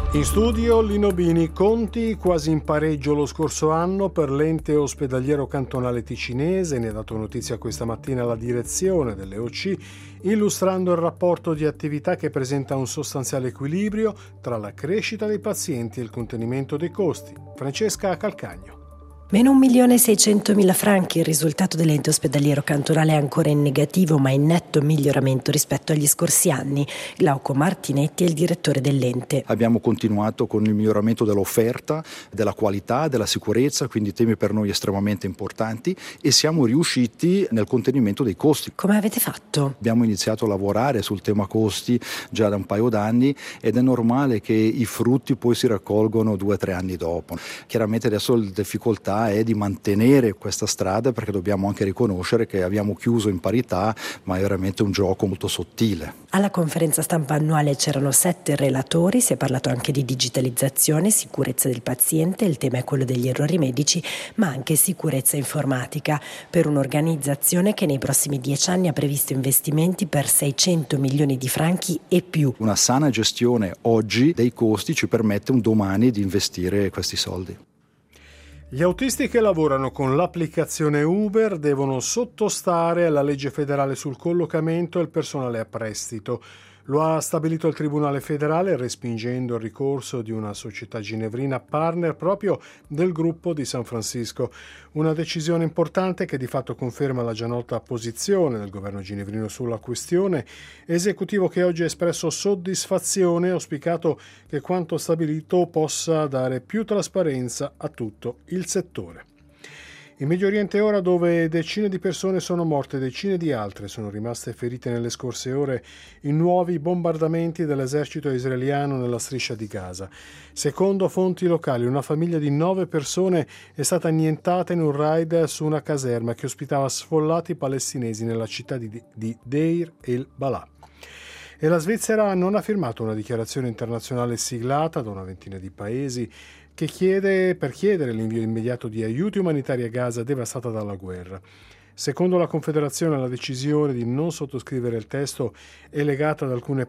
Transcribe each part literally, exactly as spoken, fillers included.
In studio Lino Bini. Conti quasi in pareggio lo scorso anno per l'ente ospedaliero cantonale ticinese, ne ha dato notizia questa mattina la direzione delle O C, illustrando il rapporto di attività che presenta un sostanziale equilibrio tra la crescita dei pazienti e il contenimento dei costi. Francesca Calcagno. Meno un milione seicentomila franchi, il risultato dell'ente ospedaliero cantonale è ancora in negativo ma in netto miglioramento rispetto agli scorsi anni. Glauco Martinetti è il direttore dell'ente. Abbiamo continuato con il miglioramento dell'offerta, della qualità, della sicurezza, quindi temi per noi estremamente importanti, e siamo riusciti nel contenimento dei costi. Come avete fatto? Abbiamo iniziato a lavorare sul tema costi già da un paio d'anni ed è normale che i frutti poi si raccolgono due o tre anni dopo. Chiaramente adesso la difficoltà è di mantenere questa strada, perché dobbiamo anche riconoscere che abbiamo chiuso in parità, ma è veramente un gioco molto sottile. Alla conferenza stampa annuale c'erano sette relatori, si è parlato anche di digitalizzazione, sicurezza del paziente, il tema è quello degli errori medici, ma anche sicurezza informatica, per un'organizzazione che nei prossimi dieci anni ha previsto investimenti per seicento milioni di franchi e più. Una sana gestione oggi dei costi ci permette un domani di investire questi soldi. Gli autisti che lavorano con l'applicazione Uber devono sottostare alla legge federale sul collocamento e il personale a prestito. Lo ha stabilito il Tribunale federale respingendo il ricorso di una società ginevrina partner proprio del gruppo di San Francisco. Una decisione importante che di fatto conferma la già nota posizione del governo ginevrino sulla questione, esecutivo che oggi ha espresso soddisfazione e auspicato che quanto stabilito possa dare più trasparenza a tutto il settore. In Medio Oriente ora, dove decine di persone sono morte e decine di altre sono rimaste ferite nelle scorse ore in nuovi bombardamenti dell'esercito israeliano nella striscia di Gaza. Secondo fonti locali, una famiglia di nove persone è stata annientata in un raid su una caserma che ospitava sfollati palestinesi nella città di, di Deir el-Balà. E la Svizzera non ha firmato una dichiarazione internazionale siglata da una ventina di paesi che chiede per chiedere l'invio immediato di aiuti umanitari a Gaza devastata dalla guerra. Secondo la Confederazione, la decisione di non sottoscrivere il testo è legata ad alcune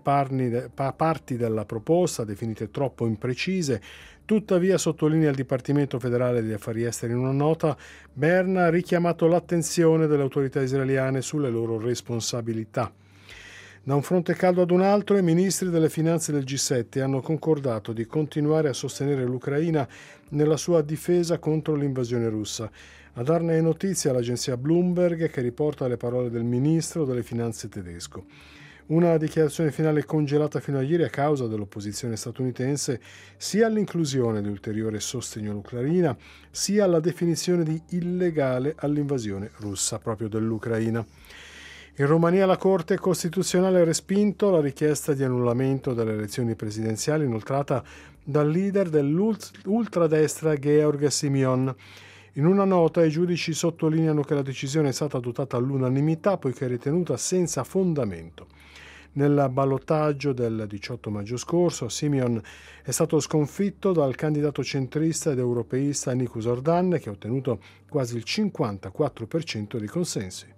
parti della proposta definite troppo imprecise. Tuttavia, sottolinea il Dipartimento federale degli affari esteri in una nota, Berna ha richiamato l'attenzione delle autorità israeliane sulle loro responsabilità. Da un fronte caldo ad un altro, i ministri delle finanze del G sette hanno concordato di continuare a sostenere l'Ucraina nella sua difesa contro l'invasione russa. A darne notizia l'agenzia Bloomberg, che riporta le parole del ministro delle finanze tedesco. Una dichiarazione finale congelata fino a ieri a causa dell'opposizione statunitense sia all'inclusione di ulteriore sostegno all'Ucraina, sia alla definizione di illegale all'invasione russa proprio dell'Ucraina. In Romania la Corte Costituzionale ha respinto la richiesta di annullamento delle elezioni presidenziali inoltrata dal leader dell'ultradestra Georg Simion. In una nota i giudici sottolineano che la decisione è stata adottata all'unanimità poiché è ritenuta senza fondamento. Nel ballottaggio del diciotto maggio scorso, Simion è stato sconfitto dal candidato centrista ed europeista Nicu Zordan, che ha ottenuto quasi il cinquantaquattro per cento dei consensi.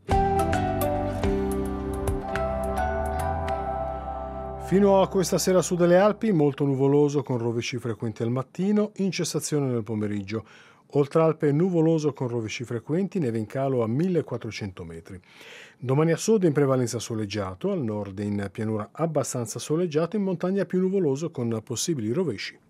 Fino a questa sera su delle Alpi, molto nuvoloso con rovesci frequenti al mattino, in cessazione nel pomeriggio. Oltralpe nuvoloso con rovesci frequenti, neve in calo a millequattrocento metri. Domani a sud in prevalenza soleggiato, al nord in pianura abbastanza soleggiato, in montagna più nuvoloso con possibili rovesci.